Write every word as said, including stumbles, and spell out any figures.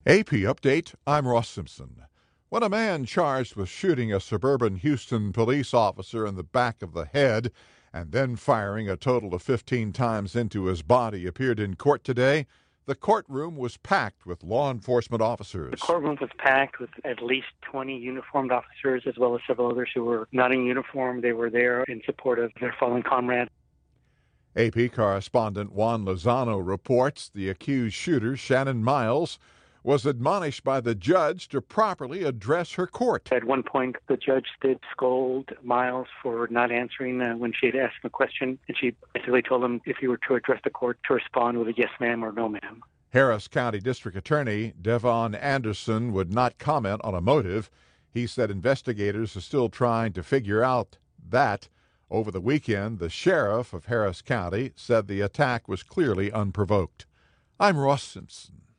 A P Update, I'm Ross Simpson. When a man charged with shooting a suburban Houston police officer in the back of the head and then firing a total of fifteen times into his body appeared in court today, the courtroom was packed with law enforcement officers. The courtroom was packed with at least twenty uniformed officers as well as several others who were not in uniform. They were there in support of their fallen comrade. A P correspondent Juan Lozano reports the accused shooter, Shannon Miles, was admonished by the judge to properly address her court. At one point, the judge did scold Miles for not answering uh, when she had asked him a question, and she basically told him if he were to address the court to respond with a yes ma'am or no ma'am. Harris County District Attorney Devon Anderson would not comment on a motive. He said investigators are still trying to figure out that. Over the weekend, the sheriff of Harris County said the attack was clearly unprovoked. I'm Ross Simpson.